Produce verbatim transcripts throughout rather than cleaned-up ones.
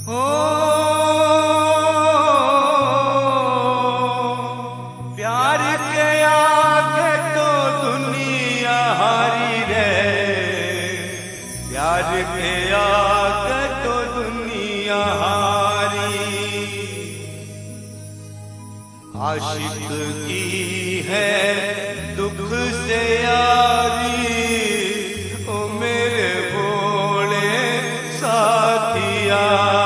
हो प्यार के आगे तो दुनिया हारी रे, प्यार के आगे तो दुनिया हारी। आशिक की है दुख से यारी, ओ मेरे भोले साथिया।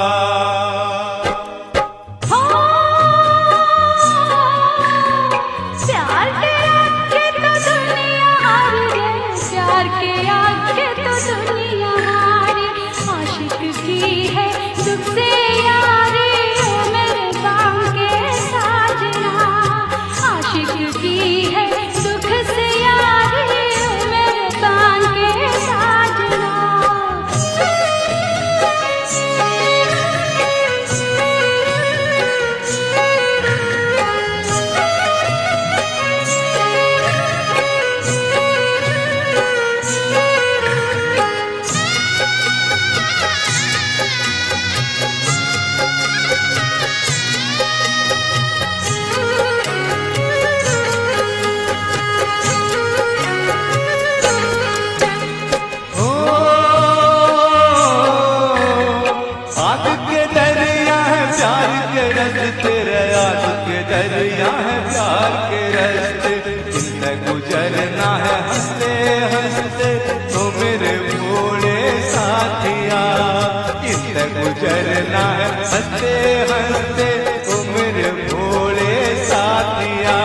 तेरे याद के दरिया है प्यार के रास्ते, इनसे गुजरना है हंसते हंसते तो मेरे भोले साथिया। इनसे गुजरना है हंसते हंसते तो मेरे भोले साथिया।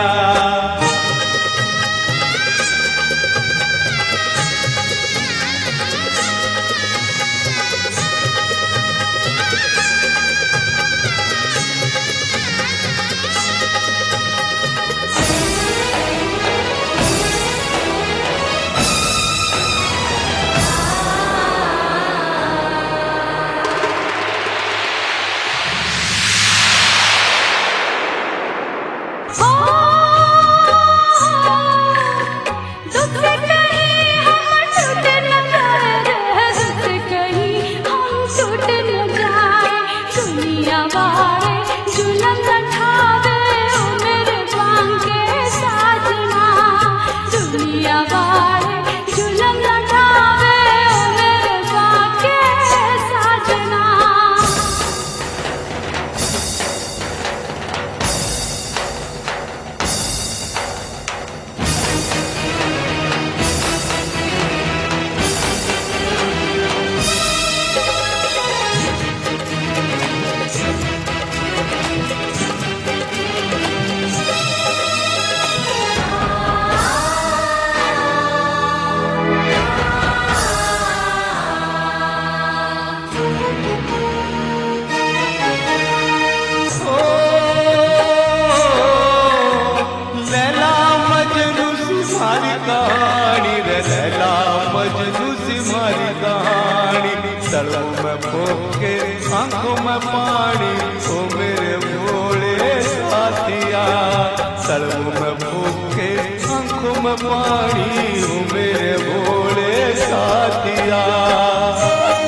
कहानी रे लैला मजनू सी मारी कहानी, तड़ों में फोके आंखों में पानी ओ मेरे भोले साथिया। तड़ों में फोके आंखों में पानी ओ मेरे भोले साथिया।